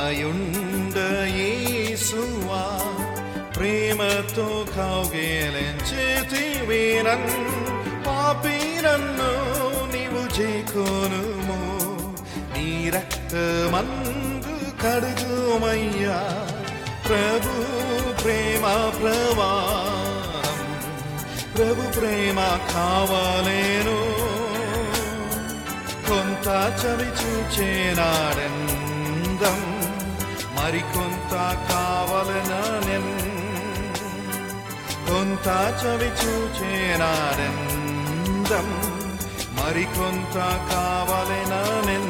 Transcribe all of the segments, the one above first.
దయయుండ యేసువా ప్రేమతో కౌగిలించితివి నన్ను పాపి నన్ను నీవు చేకొనుము నీ రక్తమందు కడుగుమయ్యా ప్రభు ప్రేమ ప్రవాహం ప్రభు ప్రేమ కావలేను కొంత చవి చూచేనాడందం మరికొంత కావలననెన్ కొంత చవి చూచేనాడందం మరికొంత కావలననెన్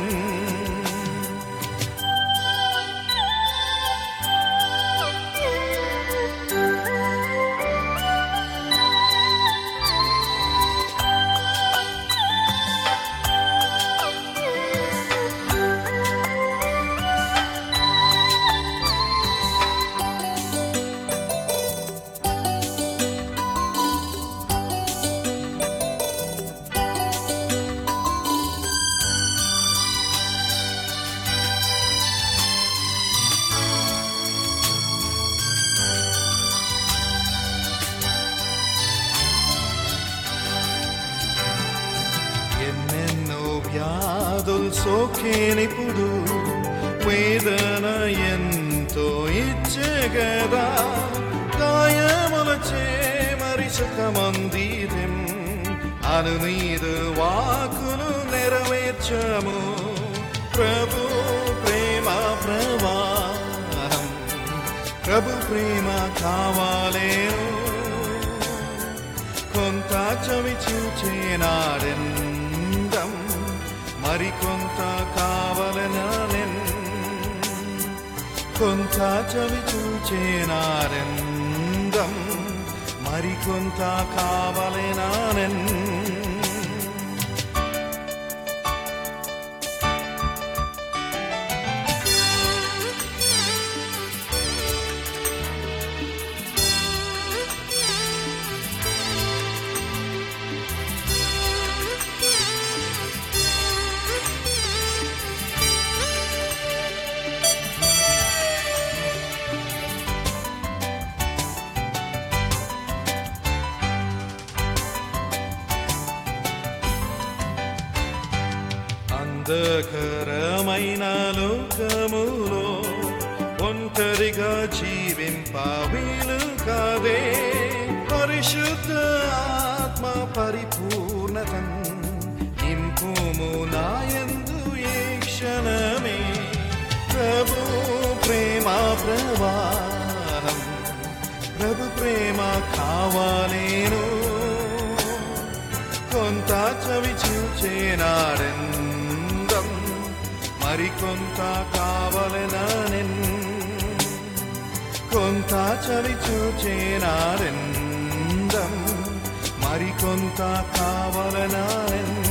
ఎన్నెన్నో వ్యాధులు సోకేనిప్పుడు వేదన ఎంతో ఇచ్చగదా గాయములచే మరి సుఖమందిదెం అను నీదు వాకును నెరవేర్చము ప్రభు ప్రేమ ప్రవాహం ప్రభు ప్రేమ కావాలేను కొంత చవి చూచేనాడెందం మరికొంత కావలననెన్ కొంత చవి చూచేనాడెందం మరికొంత కావలననెన్ అంధకరమైన లోకములో ఒంటరిగా జీవింప వీలు కాదే పరిశుద్ధ ఆత్మ పరిపూర్ణతం నింపుము నాయందు ఈ క్షణమే ప్రభు ప్రేమ ప్రవాహం ప్రభు ప్రేమ కావాలేను కొంత చవి చూచేనాడెందం మరికొంత కావలననెన్ కొంత చవి చూచేనాడెందం మరికొంత కావలననెన్